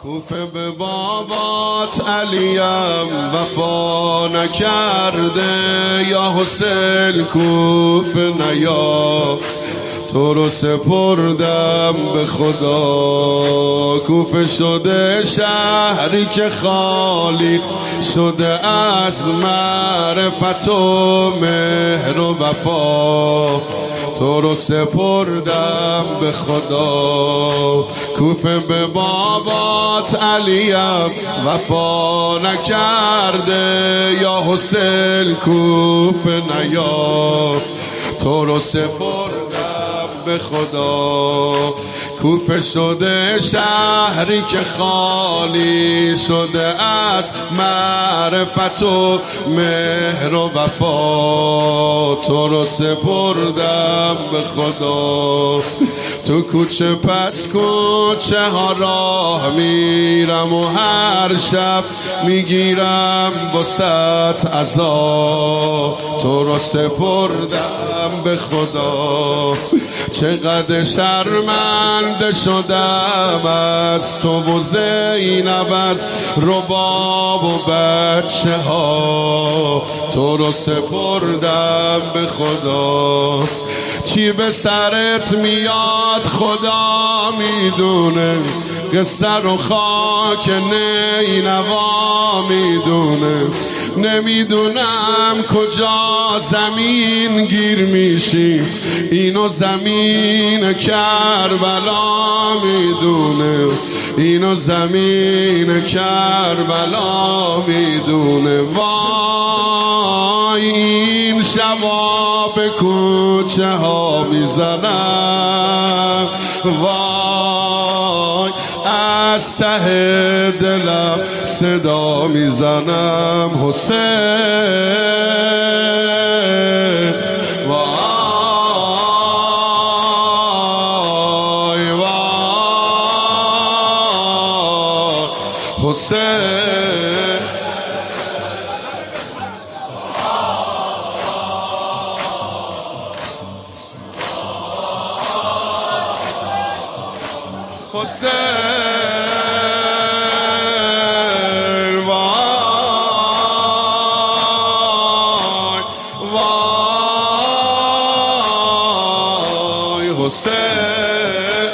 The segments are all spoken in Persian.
کوفه به بابات علیم وفا نکرده، یا حسین کوفه نیا، تو رو سپردم به خدا. کوفه شده شهری که خالی شده از معرفت و مهر و وفا، تو رو سپردم به خدا. کوفه به بابات علیم وفا نکرده، یا حسین کوفه نیا، تو رو سپردم به خدا. کوفه شده شهری که خالی شده از معرفت و مهر و وفا، تو رو سپردم به خدا. تو کوچه پس کوچه ها راه میرم و هر شب میگیرم واسط عذاب، تو رو سپردم به خدا. چقدر شرمنده شدم از تو و زینب، از رباب و بچه ها، تو رو سپردم به خدا. چی به سرت میاد خدا میدونه، قصه رو خاک نینوا میدونه. نمیدونم کجا زمین گیر میشی، اینو زمین کربلا میدونه، اینو زمین کربلا میدونه. وای این شبا به کوچه ها میزنم، وای از ته دلم صدا میزنم، حسین وای وای حسین. حسین وای وای حسین.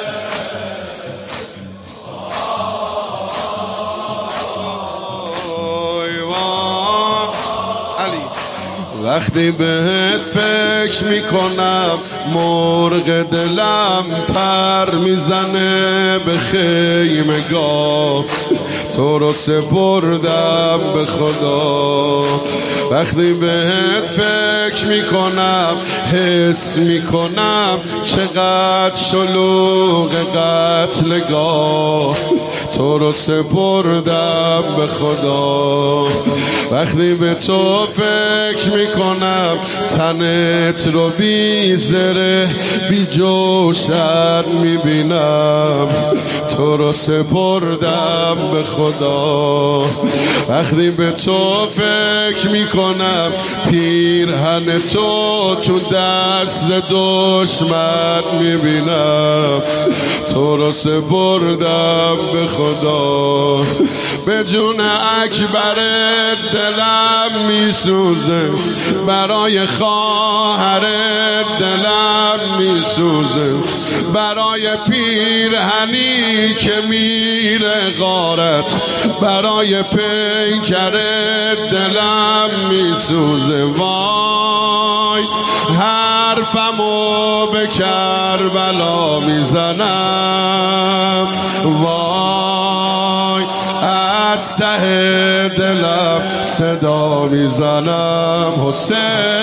وای وای علی. وقتی بهت فکر میکنم مرغ دلم پر میزنه به خیمگاه، تو رو سپردم به خدا. وقتی بهت فکر میکنم حس میکنم چقدر شلوغ قتلگاه، تو رو سپردم به خدا. وقتی به تو فکر میکنم تنت رو بی زره بی جوشن میبینم، تو رو سپردم به خدا. وقتی به تو فکر میکنم پیرهن تو تو دست دشمن میبینم، تو رو سپردم به خدا. به جون اکبر دلم میسوزه، برای خواهر دلم میسوزه، برای پیرهنی که میره غارت، برای پیکر دلم میسوزه. وای حرفمو به کربلا میزنم، وای از ته دلم صدا میزنم، حسین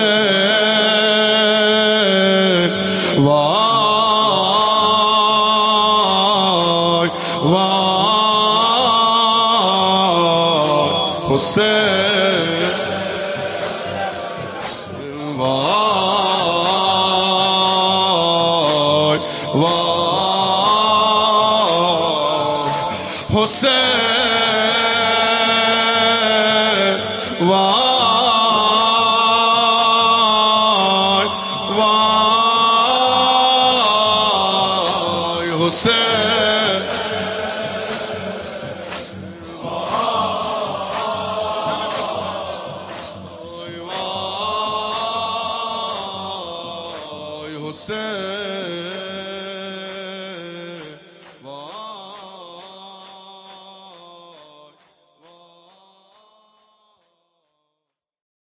وای وای حسین وای وای حسین وای وای حسین حسین